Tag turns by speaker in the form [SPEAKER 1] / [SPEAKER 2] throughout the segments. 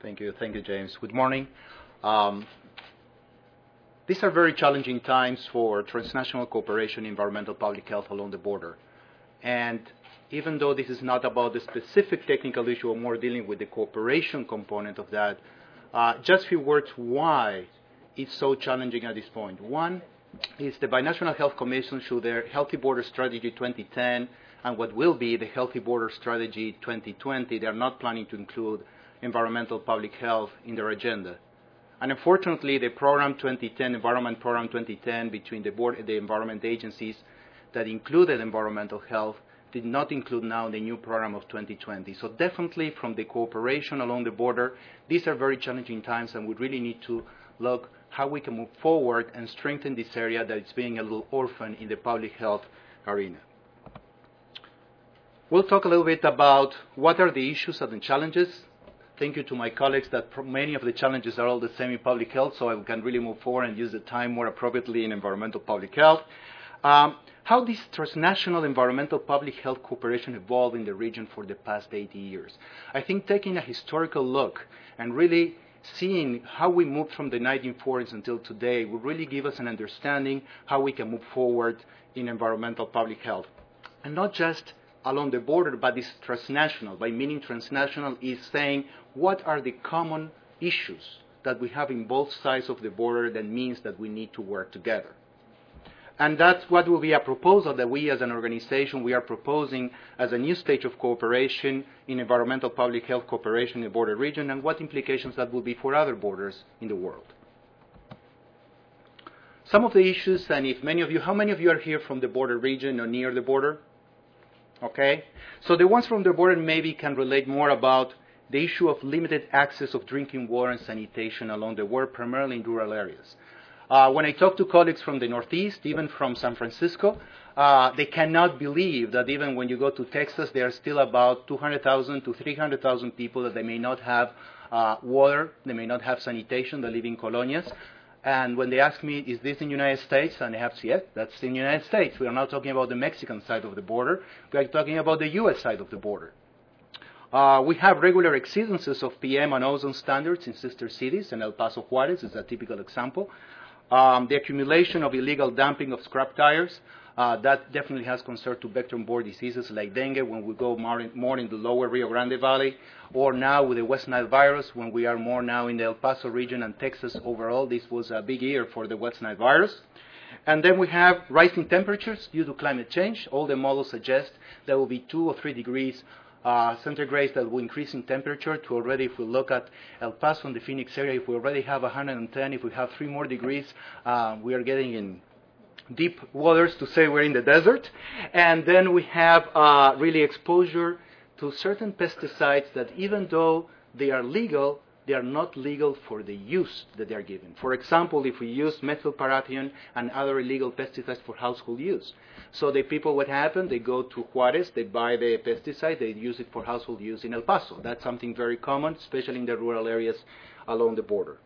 [SPEAKER 1] Thank you, James. Good morning. Um, these are very challenging times for transnational cooperation in environmental public health along the border. And even though this is not about the specific technical issue, or more dealing with the cooperation component of that, just a few words why it's so challenging at this point. One is the Binational Health Commission, through their Healthy Border Strategy 2010 and what will be the Healthy Border Strategy 2020, they're not planning to include environmental public health in their agenda. And unfortunately, the Program 2010, Environment Program 2010, between the environment agencies that included environmental health did not include now the new program of 2020. So definitely from the cooperation along the border, these are very challenging times, and we really need to look how we can move forward and strengthen this area that is being a little orphan in the public health arena. We'll talk a little bit about what are the issues and the challenges. Thank you to my colleagues that many of the challenges are all the same in public health, so I can really move forward and use the time more appropriately in environmental public health. How this transnational environmental public health cooperation evolved in the region for the past 80 years. I think taking a historical look and really seeing how we moved from the 1940s until today will really give us an understanding how we can move forward in environmental public health. And not just along the border, but it's transnational. By meaning transnational is saying what are the common issues that we have in both sides of the border that means that we need to work together. And that's what will be a proposal that we as an organization, we are proposing as a new stage of cooperation in environmental public health cooperation in the border region, and what implications that will be for other borders in the world. Some of the issues, and how many of you are here from the border region or near the border? Okay, so the ones from the border maybe can relate more about the issue of limited access of drinking water and sanitation along the border, primarily in rural areas. When I talk to colleagues from the Northeast, even from San Francisco, they cannot believe that even when you go to Texas, there are still about 200,000 to 300,000 people that they may not have water, they may not have sanitation, they live in colonias. And when they ask me, is this in the United States? And I have to say, yes, that's in the United States. We are not talking about the Mexican side of the border. We are talking about the U.S. side of the border. We have regular exceedances of PM and ozone standards in sister cities, and El Paso Juarez is a typical example. The accumulation of illegal dumping of scrap tires, that definitely has concern to vector-borne diseases like dengue when we go more in the lower Rio Grande Valley, or now with the West Nile virus when we are more now in the El Paso region and Texas overall. This was a big year for the West Nile virus. And then we have rising temperatures due to climate change. All the models suggest there will be 2 or 3 degrees centigrade that will increase in temperature to already, if we look at El Paso and the Phoenix area, if we already have 110, if we have 3 more degrees, we are getting in deep waters to say we're in the desert. And then we have really exposure to certain pesticides that even though they are legal, they are not legal for the use that they are given. For example, if we use methylparathion and other illegal pesticides for household use. So the people, what happen, they go to Juarez, they buy the pesticide, they use it for household use in El Paso. That's something very common, especially in the rural areas along the border.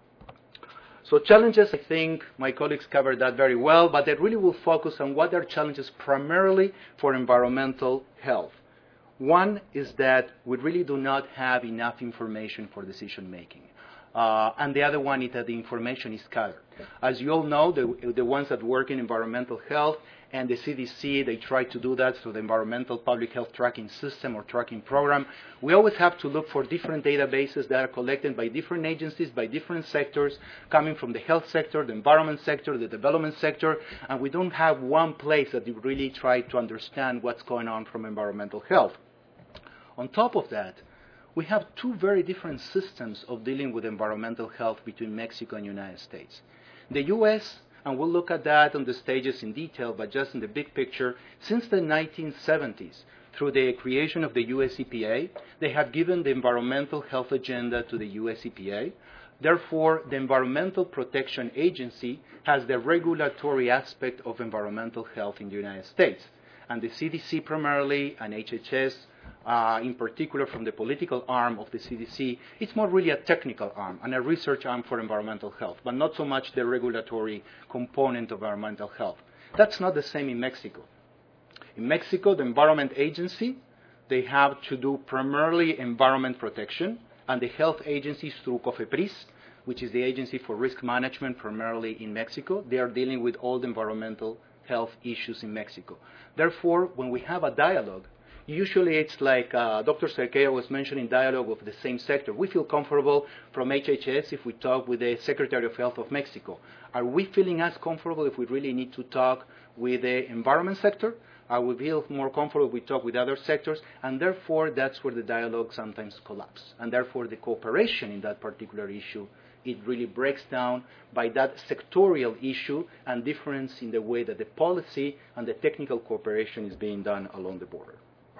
[SPEAKER 1] So challenges, I think my colleagues covered that very well, but they really will focus on what are challenges primarily for environmental health. One is that we really do not have enough information for decision making. And the other one is that the information is scattered. As you all know, the ones that work in environmental health and the CDC, they try to do that through the Environmental Public Health Tracking System or tracking program. We always have to look for different databases that are collected by different agencies, by different sectors, coming from the health sector, the environment sector, the development sector, and we don't have one place that we really try to understand what's going on from environmental health. On top of that, we have 2 very different systems of dealing with environmental health between Mexico and the United States. The U.S., and we'll look at that on the stages in detail, but just in the big picture, since the 1970s, through the creation of the U.S. EPA, they have given the environmental health agenda to the U.S. EPA. Therefore, the Environmental Protection Agency has the regulatory aspect of environmental health in the United States. And the CDC primarily, and HHS, in particular from the political arm of the CDC, it's more really a technical arm and a research arm for environmental health, but not so much the regulatory component of environmental health. That's not the same in Mexico. In Mexico, the Environment Agency, they have to do primarily environment protection, and the health agencies through COFEPRIS, which is the agency for risk management primarily in Mexico. They are dealing with all the environmental health issues in Mexico. Therefore, when we have a dialogue, usually it's like Dr. Cerqueira was mentioning, dialogue of the same sector. We feel comfortable from HHS if we talk with the Secretary of Health of Mexico. Are we feeling as comfortable if we really need to talk with the environment sector? Are we feel more comfortable if we talk with other sectors? And therefore, that's where the dialogue sometimes collapses. And therefore, the cooperation in that particular issue, it really breaks down by that sectorial issue and difference in the way that the policy and the technical cooperation is being done along the border.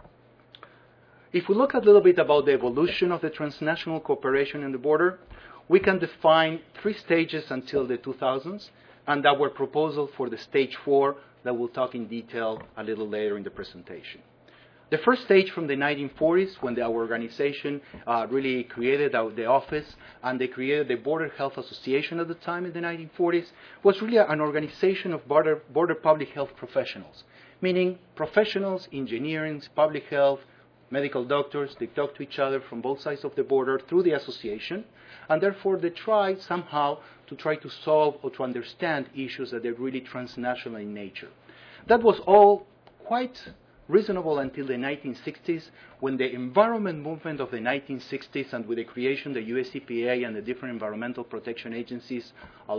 [SPEAKER 1] If we look a little bit about the evolution of the transnational cooperation in the border, we can define 3 stages until the 2000s, and that were proposal for the stage 4 that we'll talk in detail a little later in the presentation. The first stage from the 1940s, when our organization really created the office, and they created the Border Health Association at the time in the 1940s, was really an organization of border public health professionals, meaning professionals, engineering, public health, medical doctors. They talk to each other from both sides of the border through the association, and therefore they try somehow to try to solve or to understand issues that are really transnational in nature. That was all quite reasonable until the 1960s, when the environment movement of the 1960s and with the creation of the US EPA and the different environmental protection agencies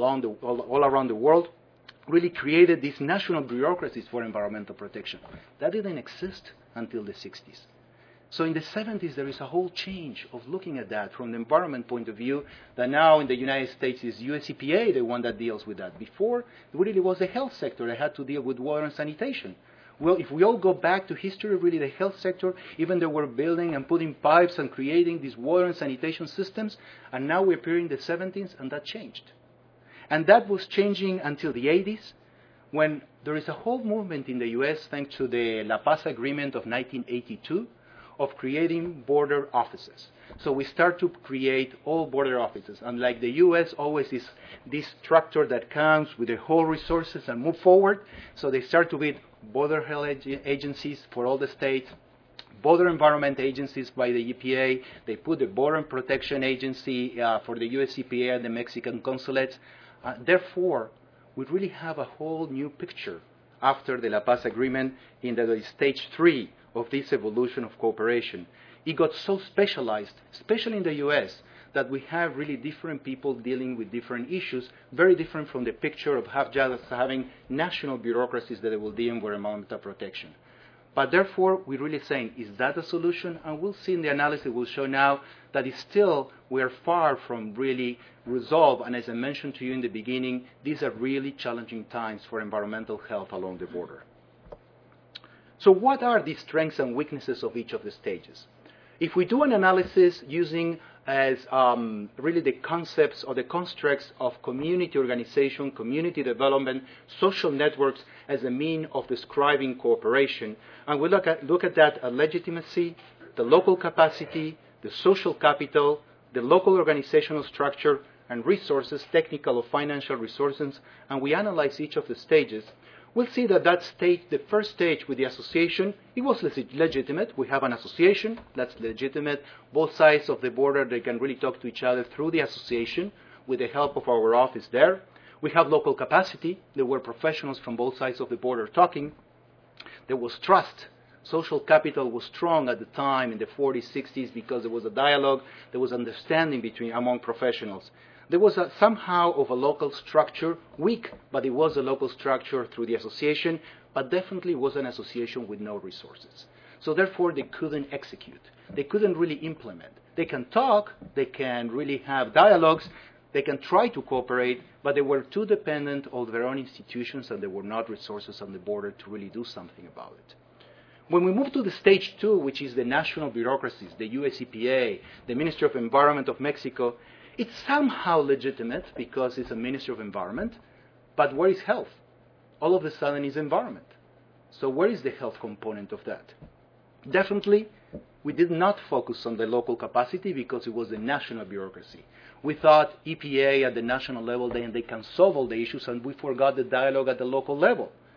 [SPEAKER 1] all around the world really created these national bureaucracies for environmental protection. That didn't exist until the 60s. So in the 70s, there is a whole change of looking at that from the environment point of view, that now in the United States is US EPA, the one that deals with that. Before, it really was the health sector that had to deal with water and sanitation. Well, if we all go back to history, really the health sector, even they were building and putting pipes and creating these water and sanitation systems, and now we're here in the 70s, and that changed. And that was changing until the 80s, when there is a whole movement in the US, thanks to the La Paz Agreement of 1982, of creating border offices. So we start to create all border offices. Unlike the U.S., always is this structure that comes with the whole resources and move forward. So they start to build border health agencies for all the states, border environment agencies by the EPA. They put the Border Protection Agency for the U.S. EPA and the Mexican consulates. Therefore, we really have a whole new picture after the La Paz Agreement in the stage 3 of this evolution of cooperation. It got so specialized, especially in the U.S., that we have really different people dealing with different issues, very different from the picture of just having national bureaucracies that will deal with environmental protection. But therefore, we're really saying, is that a solution? And we'll see in the analysis, we'll show now that it's still, we're far from really resolved. And as I mentioned to you in the beginning, these are really challenging times for environmental health along the border. So what are the strengths and weaknesses of each of the stages? If we do an analysis using as really the concepts or the constructs of community organization, community development, social networks as a mean of describing cooperation, and we look at that legitimacy, the local capacity, the social capital, the local organizational structure, and resources, technical or financial resources, and we analyze each of the stages, we'll see that stage, the first stage with the association, it was legitimate. We have an association that's legitimate. Both sides of the border, they can really talk to each other through the association with the help of our office there. We have local capacity. There were professionals from both sides of the border talking. There was trust. Social capital was strong at the time in the 40s, 60s, because there was a dialogue. There was understanding among professionals. There was somehow of a local structure, weak, but it was a local structure through the association, but definitely was an association with no resources. So therefore, they couldn't execute. They couldn't really implement. They can talk, they can really have dialogues, they can try to cooperate, but they were too dependent on their own institutions, and there were not resources on the border to really do something about it. When we move to the stage 2, which is the national bureaucracies, the US EPA, the Ministry of Environment of Mexico, it's somehow legitimate because it's a Ministry of Environment, but where is health? All of a sudden is environment. So where is the health component of that? Definitely, we did not focus on the local capacity because it was the national bureaucracy. We thought EPA at the national level, they can solve all the issues, and we forgot the dialogue at the local level.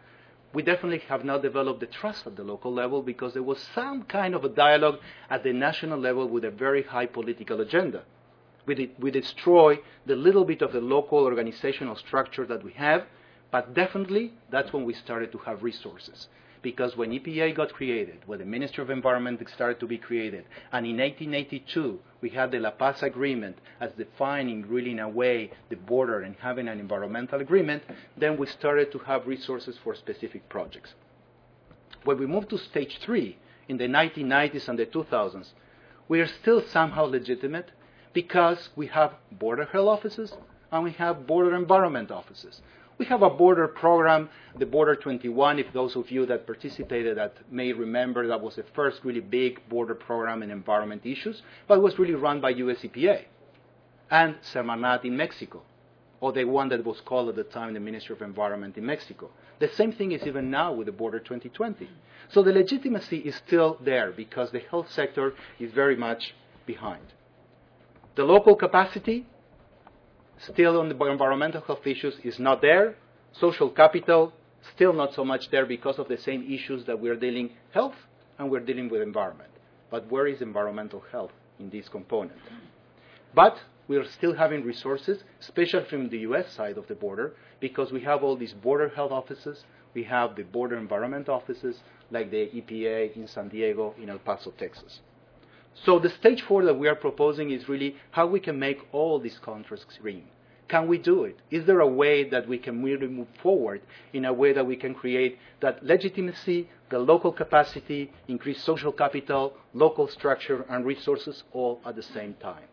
[SPEAKER 1] We definitely have not developed the trust at the local level because there was some kind of a dialogue at the national level with a very high political agenda. We destroy the little bit of the local organizational structure that we have, but definitely that's when we started to have resources. Because when EPA got created, when the Ministry of Environment started to be created, and in 1882 we had the La Paz Agreement as defining really in a way the border and having an environmental agreement, then we started to have resources for specific projects. When we moved to stage 3 in the 1990s and the 2000s, we are still somehow legitimate because we have border health offices and we have border environment offices. We have a border program, the Border 21, if those of you that participated that may remember, that was the first really big border program in environment issues, but it was really run by US EPA. And Semarnat in Mexico, or the one that was called at the time the Ministry of Environment in Mexico. The same thing is even now with the Border 2020. So the legitimacy is still there because the health sector is very much behind. The local capacity, still on the environmental health issues, is not there. Social capital, still not so much there because of the same issues that we're dealing health and we're dealing with environment. But where is environmental health in this component? But we are still having resources, especially from the US side of the border, because we have all these border health offices. We have the border environment offices, like the EPA in San Diego, in El Paso, Texas. So the stage 4 that we are proposing is really how we can make all these contracts green. Can we do it? Is there a way that we can really move forward in a way that we can create that legitimacy, the local capacity, increase social capital, local structure, and resources all at the same time?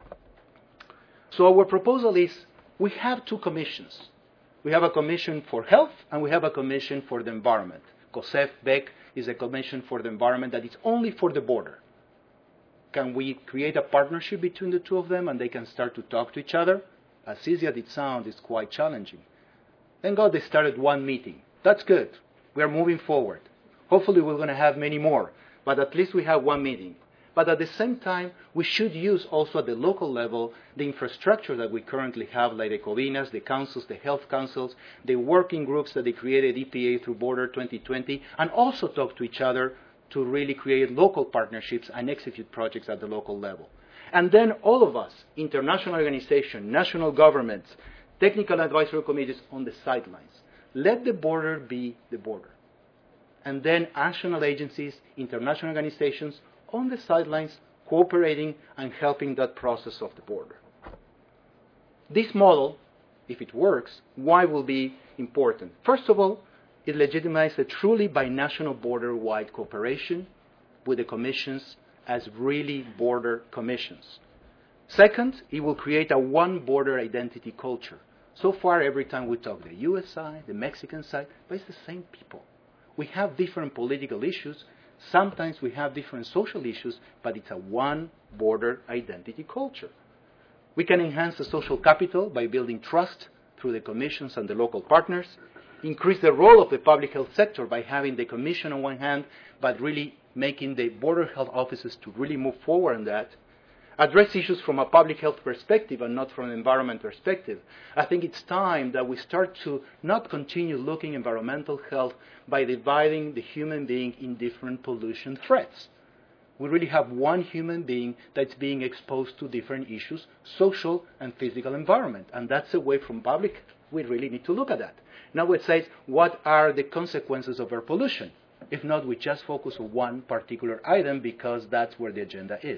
[SPEAKER 1] So our proposal is we have 2 commissions. We have a commission for health and we have a commission for the environment. COSEF BEC is a commission for the environment that is only for the border. Can we create a partnership between the 2 of them and they can start to talk to each other? As easy as it sounds, it's quite challenging. Thank God they started 1 meeting. That's good. We are moving forward. Hopefully we're going to have many more, but at least we have 1 meeting. But at the same time, we should use also at the local level the infrastructure that we currently have, like the COVINAs, the councils, the health councils, the working groups that they created EPA through Border 2020, and also talk to each other to really create local partnerships and execute projects at the local level. And then all of us, international organizations, national governments, technical advisory committees on the sidelines. Let the border be the border. And then national agencies, international organizations on the sidelines cooperating and helping that process of the border. This model, if it works, why will be important? First of all, it legitimizes a truly binational border-wide cooperation with the commissions as really border commissions. Second, it will create a one border identity culture. So far, every time we talk the US side, the Mexican side, but it's the same people. We have different political issues. Sometimes we have different social issues, but it's a one border identity culture. We can enhance the social capital by building trust through the commissions and the local partners, increase the role of the public health sector by having the commission on one hand, but really making the border health offices to really move forward on that, address issues from a public health perspective and not from an environment perspective. I think it's time that we start to not continue looking environmental health by dividing the human being in different pollution threats. We really have one human being that's being exposed to different issues, social and physical environment, and that's a way from public we really need to look at that. Now it says, what are the consequences of air pollution? If not, we just focus on one particular item because that's where the agenda is.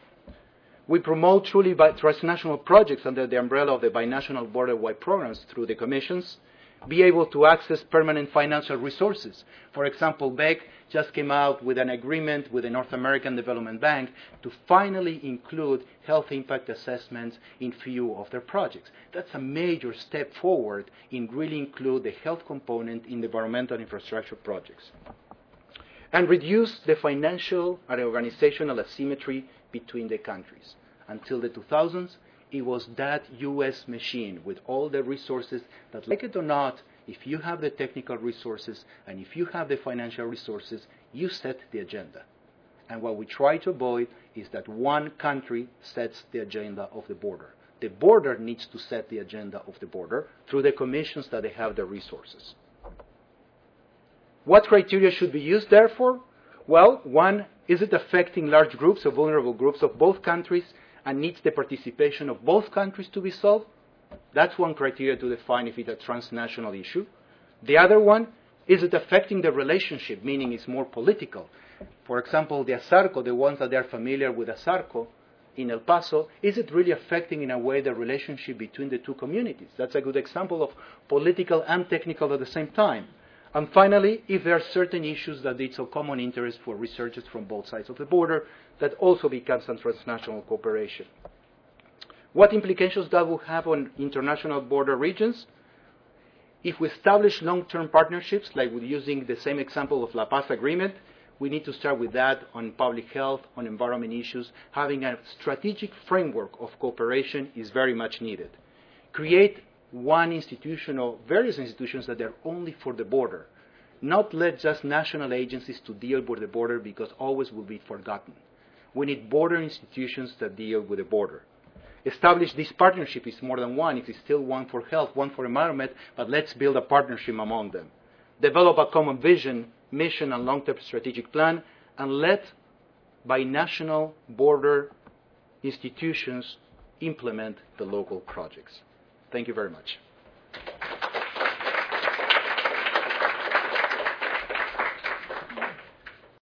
[SPEAKER 1] We promote truly transnational projects under the umbrella of the binational border-wide programs through the commissions, be able to access permanent financial resources. For example, BEC just came out with an agreement with the North American Development Bank to finally include health impact assessments in few of their projects. That's a major step forward in really include the health component in the environmental infrastructure projects. And reduce the financial and organizational asymmetry between the countries. Until the 2000s, it was that U.S. machine with all the resources that, like it or not, if you have the technical resources and if you have the financial resources, you set the agenda. And what we try to avoid is that one country sets the agenda of the border. The border needs to set the agenda of the border through the commissions that they have the resources. What criteria should be used, therefore? Well, one, is it affecting large groups or vulnerable groups of both countries and needs the participation of both countries to be solved? That's one criteria to define if it's a transnational issue. The other one, is it affecting the relationship, meaning it's more political? For example, the ASARCO, the ones that are familiar with ASARCO in El Paso, is it really affecting in a way the relationship between the two communities? That's a good example of political and technical at the same time. And finally, if there are certain issues that it's of common interest for researchers from both sides of the border, that also becomes a transnational cooperation. What implications that will have on international border regions? If we establish long-term partnerships, like with using the same example of La Paz Agreement, we need to start with that on public health, on environment issues. Having a strategic framework of cooperation is very much needed. Create one institution or various institutions that are only for the border. Not let just national agencies to deal with the border because always will be forgotten. We need border institutions that deal with the border. Establish this partnership is more than one. It is still one for health, one for environment, but let's build a partnership among them. Develop a common vision, mission, and long-term strategic plan, and let binational border institutions implement the local projects. Thank you very much.